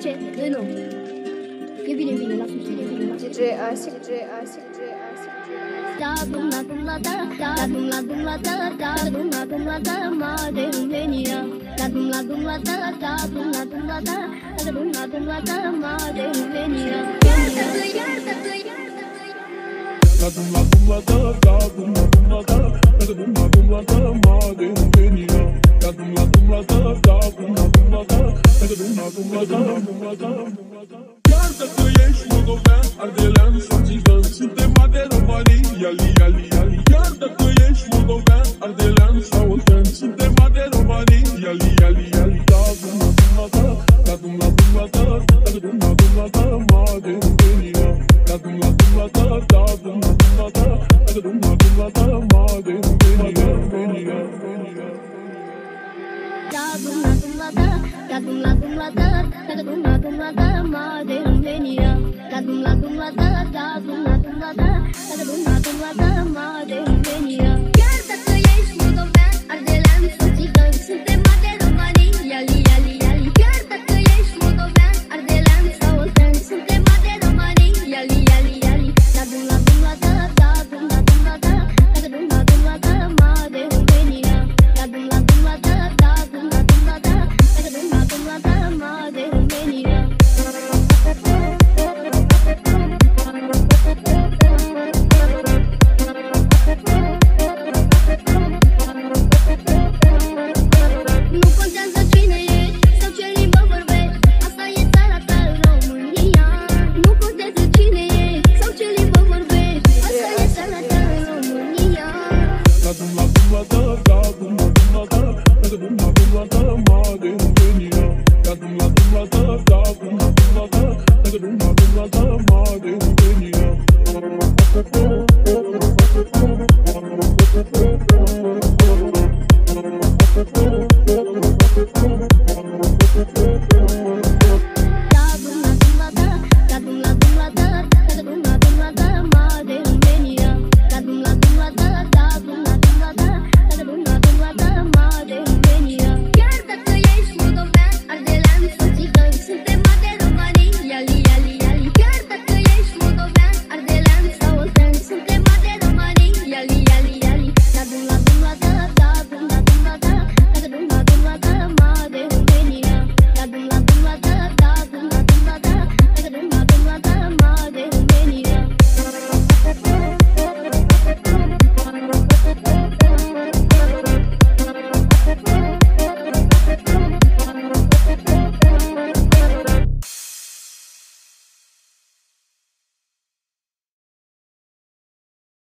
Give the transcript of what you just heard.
ce? Nu. E bine, bine, lasă-mi să e bine. DJ Asic, DJ Asic, DJ Asic. Da dum la dum la da, da dum la dum la da, da dum la da, ma de România. Da dum la dum la da, da dum la dum la da, da dum la da, ma de România. Iartă-te, iartă-te, iartă-te. Da dum la dum la da, da dum la dum la da, da dum la da, ma de România. Da dum la dum la da, da dum la dum la da, da dum la da, dum la da. Iartă că ești moldovean, ardelean sau țigan, suntem de România, ali. Iartă că ești moldovean, ardelean sau țigan, suntem de România, ali. Da dum la da, da dum la da, da dum la da, ma de România. Da dum la da, da dum la da, da dum la da, ma de România. Da dum la da, da dum la da, da dum la da, ma de România. Da dum la da, da dum la da, da dum la da, ma de România. Iartă că ești moldovean, ardelean sau țigan, suntem de România, ali. Iartă că ești moldovean, ardelean sau țigan, suntem de România, ali. Da dum la da, da dum la da, da dum la da, ma de România. Da dum la da, da dum la da, da dum la da, ma de România. Nu contează cine ești sau ce limbă vorbești, asta e țara ta, România. Nu contează cine ești sau ce limbă vorbești, asta e țara ta, România.